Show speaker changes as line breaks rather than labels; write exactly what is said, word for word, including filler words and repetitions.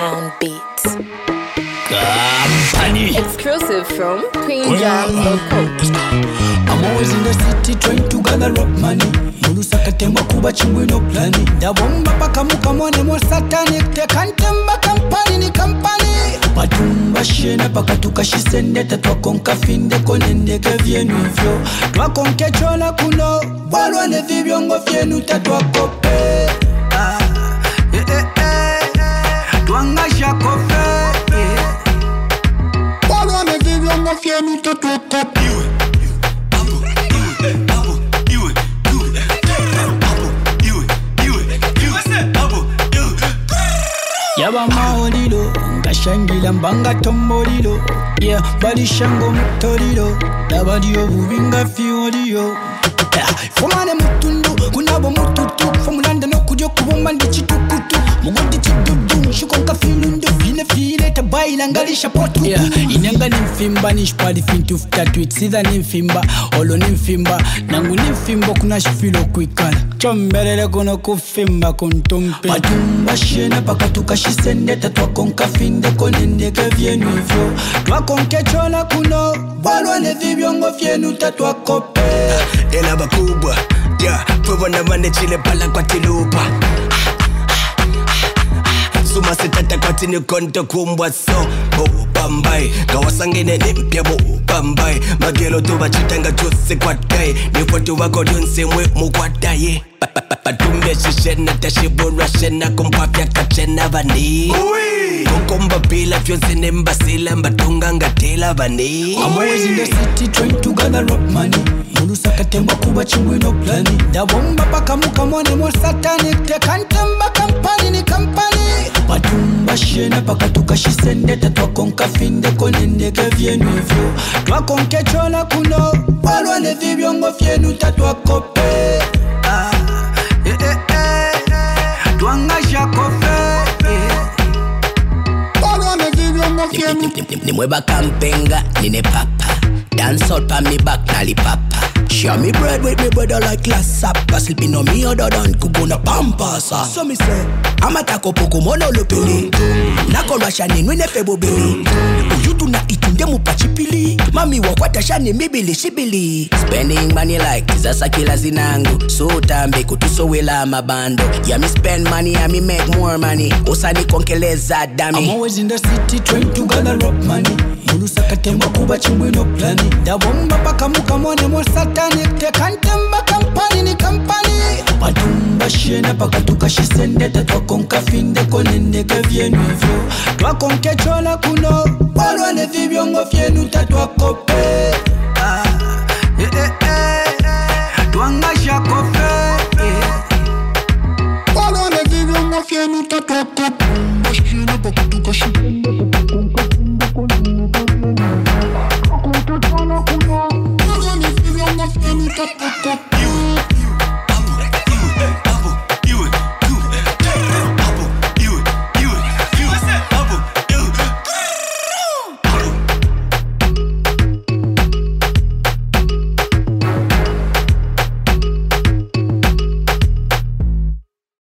Town Beats.
Company.
Exclusive from queen jam dot com.
I'm always in the city trying to gather up money. Mulusaka temba kuba chingwe no plani. Dabomba paka muka mwane mo satanic. Te kantemba kampani ni kampani. Patumba shena paka tukashisende. Tatwa konka finde konende ke vienu vyo. Twa konke chola kuno. Walwa ne vibiongo vienu tatwa kope. Ah, eh eh eh. Twanga shakofe. Fienu to to top you. Yaba maolilo, ngashangila mbanga tombolilo. Yeah, bali shango mutorilo. Dabadiyo bubinga fiolio. Fomane mutundu, kunabo mututu. Fomulanda no kujo kubumba ndichitukutu. Mugodi chidudu, shukonka filundu. Fine file tabaila ngalisha potu. Yeah, inenga nimfimba nishpali fintu ftatuit. Sida nimfimba, olo nimfimba. Nangu nimfimbo kuna shifilo kuikana. Chombelele kono kufimba kuntumpi. Patumba shena paka tukashisende. Tatwa konka finde konende ke vienu hivyo. Twa konke chola kuno. Walwa ne vibiongo vienu tatwa kope.
Ela bakubwa, yeah, prueba na mane chile pala kwa tilupa. Suma setata kwa tini konto kumbwa so Bo bambai, kawasangene nimpya bo bambai. Magelo tuwa chitanga chuse kwa tai. Nifuatu wako dunse mwe mukwa taye. Patumbe shishena tashibura shena kumpapya kachena vani. Kukumba pila fyonse mbasila mbatunga ngatela vani.
I'm always in the city trying to gather up money. Mulusaka temba kuba chingwe no plani. Dabomba paka muka mwane mo satanic. Te kantemba kampani ni kampani. Patumba shena paka tukashisende. Tatwa konka finde konende ke vienu hivyo. Twa konke chola kuno. Walwa ne vibiongo vienu tatwa kope. Ah, eh eh eh. Twanga shakofe. Walwa ne vibiongo vienu.
Nimweba kampenga, nine papa. Dance out pa me back, nali papa. Share me bread with me brother like last supper. Sleeping on me other than kugona pampasa. So me say, amatako poko mono lopele. Nako rasha ninwene febo bili. Uyutu na itunde mupachipili. Mami wakwata shani mibili shibili. Spending money like tizasa kila zinangu. So tambe kutuso wela mabando. Yeah me spend money, yeah me make more money. Osani konkeleza dami.
I'm always in the city trying to gather up money. Mulusaka temba kuba chingwe no plani. Dabomba paka muka mwane mo satanic. Te kantemba kampani ni kampani. Patumba shena paka tukashisende. Tatwa konka finde konende ke vienu hivyo. Twa konke chola kuno. Walwa ne vibiongo vienu tatwa kope. Ah, eh eh eh. Twanga shakofe. Walwa ne vibiongo vienu tatwa kope.